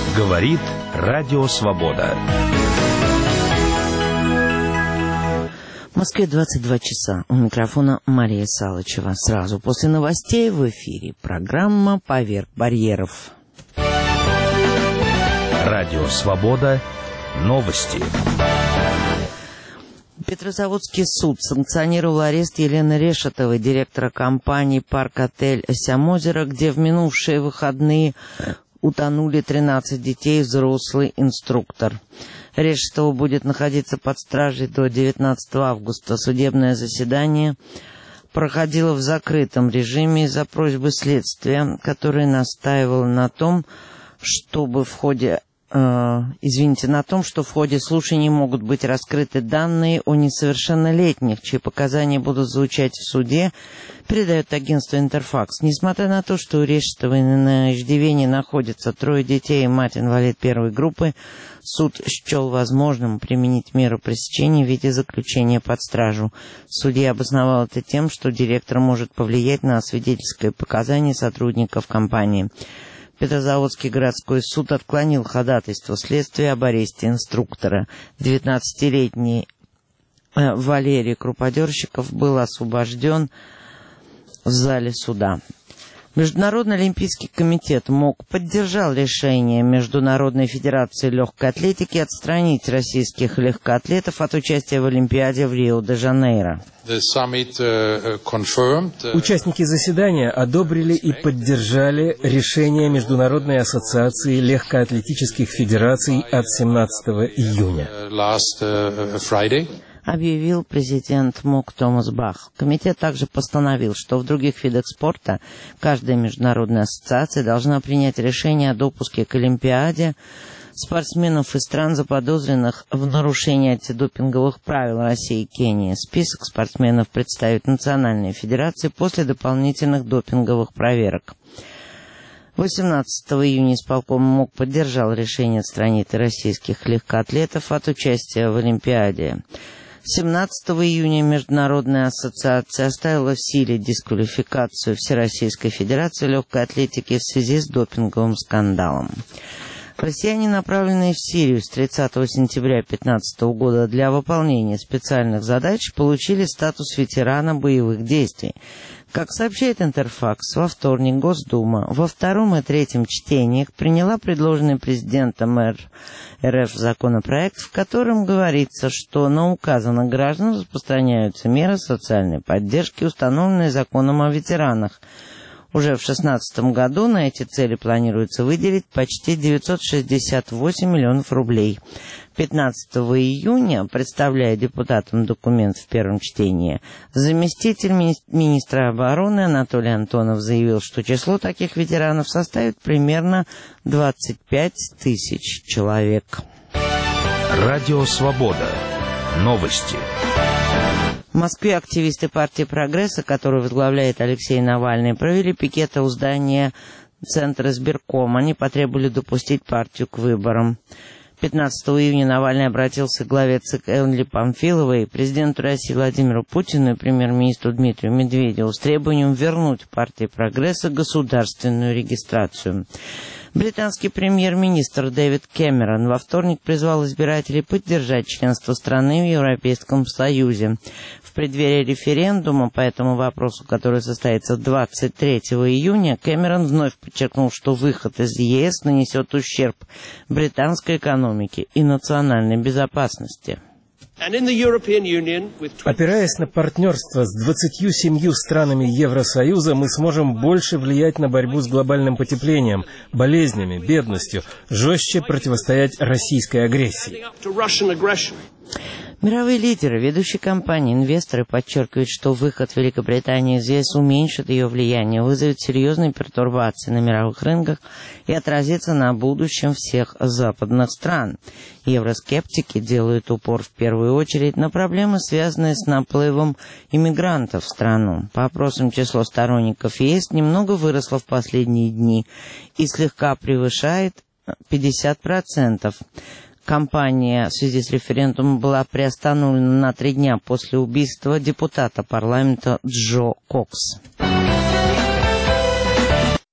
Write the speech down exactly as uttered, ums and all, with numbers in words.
Говорит Радио Свобода. В Москве двадцать два часа. У микрофона Мария Салычева. Сразу после новостей в эфире программа «Поверх барьеров». Радио Свобода. Новости. Петрозаводский суд санкционировал арест Елены Решетовой, директора компании «Парк-отель Сямозеро», где в минувшие выходные утонули тринадцать детей и взрослый инструктор. Решетова будет находиться под стражей до девятнадцатого августа. Судебное заседание проходило в закрытом режиме из-за просьбы следствия, которое настаивало на том, чтобы в ходе э, извините, на том, что в ходе слушаний могут быть раскрыты данные о несовершеннолетних, чьи показания будут звучать в суде, передает агентство «Интерфакс». Несмотря на то, что у Решетовой на иждивении находятся трое детей и мать-инвалид первой группы, суд счел возможным применить меру пресечения в виде заключения под стражу. Судья обосновал это тем, что директор может повлиять на свидетельское показание сотрудников компании. Петрозаводский городской суд отклонил ходатайство следствия об аресте инструктора. девятнадцатилетний э, Валерий Круподерщиков был освобожден в зале суда. Международный олимпийский комитет МОК поддержал решение Международной федерации легкой атлетики отстранить российских легкоатлетов от участия в Олимпиаде в Рио-де-Жанейро. Участники заседания одобрили и поддержали решение Международной ассоциации легкоатлетических федераций от семнадцатого июня. Объявил президент МОК Томас Бах. Комитет также постановил, что в других видах спорта каждая международная ассоциация должна принять решение о допуске к Олимпиаде спортсменов из стран, заподозренных в нарушении антидопинговых правил России и Кении. Список спортсменов представит национальные федерации после дополнительных допинговых проверок. восемнадцатого июня исполком МОК поддержал решение отстранить российских легкоатлетов от участия в Олимпиаде. семнадцатого июня Международная ассоциация оставила в силе дисквалификацию Всероссийской Федерации легкой атлетики в связи с допинговым скандалом. Россияне, направленные в Сирию с тридцатого сентября две тысячи пятнадцатого года для выполнения специальных задач, получили статус ветерана боевых действий. Как сообщает Интерфакс, во вторник Госдума во втором и третьем чтениях приняла предложенный президентом РФ законопроект, в котором говорится, что на указанных граждан распространяются меры социальной поддержки, установленные законом о ветеранах. Уже в две тысячи шестнадцатом году на эти цели планируется выделить почти девятьсот шестьдесят восемь миллионов рублей. пятнадцатого июня, представляя депутатам документ в первом чтении, заместитель мини- министра обороны Анатолий Антонов заявил, что число таких ветеранов составит примерно двадцать пять тысяч человек. Радио Свобода. Новости. В Москве активисты партии «Прогресса», которую возглавляет Алексей Навальный, провели пикеты у здания Центра избиркома. Они потребовали допустить партию к выборам. пятнадцатого июня Навальный обратился к главе ЦК Элли Памфиловой, президенту России Владимиру Путину и премьер-министру Дмитрию Медведеву с требованием вернуть партии «Прогресса» государственную регистрацию. Британский премьер-министр Дэвид Кэмерон во вторник призвал избирателей поддержать членство страны в Европейском Союзе. В преддверии референдума по этому вопросу, который состоится двадцать третьего июня, Кэмерон вновь подчеркнул, что выход из ЕС нанесет ущерб британской экономике и национальной безопасности. Опираясь на партнерство с двадцатью семью странами Евросоюза, мы сможем больше влиять на борьбу с глобальным потеплением, болезнями, бедностью, жестче противостоять российской агрессии. Мировые лидеры, ведущие компании, инвесторы подчеркивают, что выход Великобритании из ЕС уменьшит ее влияние, вызовет серьезные пертурбации на мировых рынках и отразится на будущем всех западных стран. Евроскептики делают упор в первую очередь на проблемы, связанные с наплывом иммигрантов в страну. По опросам, число сторонников ЕС немного выросло в последние дни и слегка превышает пятьдесят процентов. Кампания в связи с референдумом была приостановлена на три дня после убийства депутата парламента Джо Кокс.